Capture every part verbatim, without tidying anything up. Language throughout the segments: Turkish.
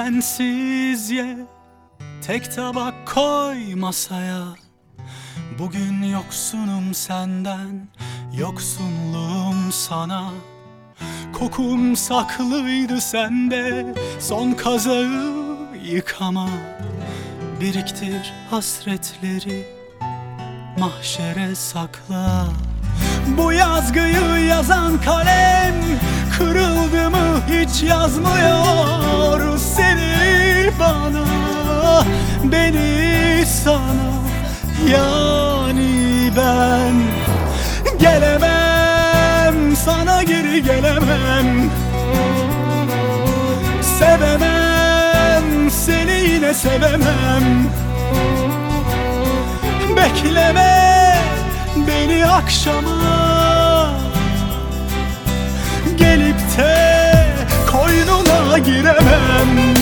bensiz ye, tek tabak koy masaya. Bugün yoksunum senden, yoksunluğum sana. Kokum saklıydı sende, son kazağı yıkama. Biriktir hasretleri, mahşere sakla. Bu yazgıyı yazan kalem kırıldı mı hiç yazmıyor. Seni bana, beni sana. Yani ben gelemem, sana geri gelemem. Sevemem, seni yine sevemem. Bekleme beni akşama, gelip de koynuna giremem.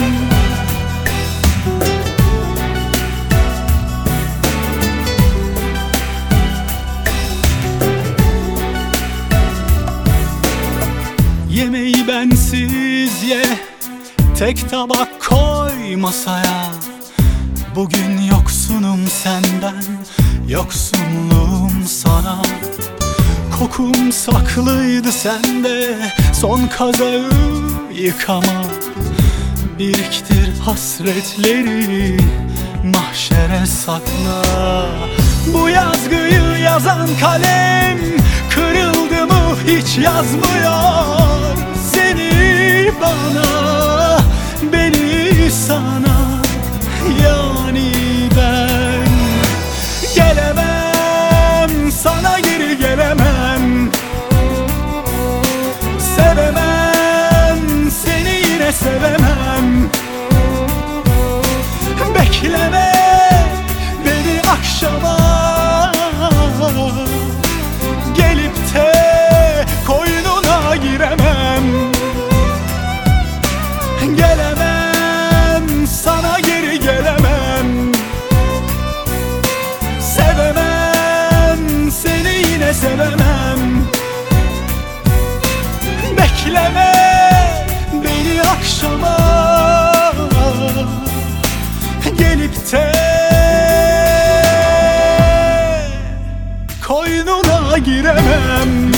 Yemeği bensiz ye, tek tabak koy masaya. Bugün yoksunum senden, yoksunluğum sana. Kokum saklıydı sende, son kazağı yıkama. Biriktir hasretleri, mahşere sakla. Bu yazgıyı yazan kalem kırıldı mı hiç yazmıyor. Seni bana, beni sana. Yani ben gelemem, sana geri gelemem. Sevemem, seni yine sevemem. Bekleme beni akşama, gelip de koynuna giremem. Gelemem, sana geri gelemem. Sevemem, seni yine sevemem. Bekleme beni akşama, gelip de koynuna giremem.